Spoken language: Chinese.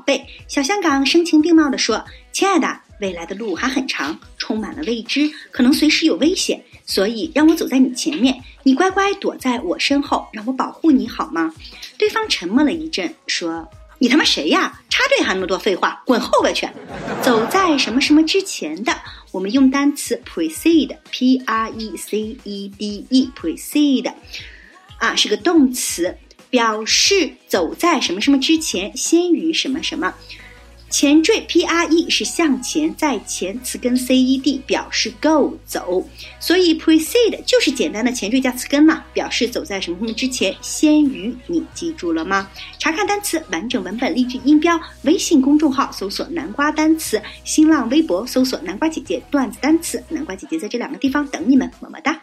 贝。小香港声情并茂地说，亲爱的，未来的路还很长，充满了未知，可能随时有危险，所以让我走在你前面，你乖乖躲在我身后，让我保护你好吗？对方沉默了一阵，说，你他妈谁呀？插队还那么多废话，滚后边去。走在什么什么之前的，我们用单词 precede P-R-E-C-E-D-E precede 是个动词，表示走在什么什么之前，先于什么什么。前缀 pre 是向前在前，词根 ced 表示 go 走，所以 precede 就是简单的前缀加词根嘛，表示走在什么什么之前，先于。你记住了吗？查看单词完整文本例句音标，微信公众号搜索南瓜单词，新浪微博搜索南瓜姐姐段子单词，南瓜姐姐在这2个地方等你们，么么哒。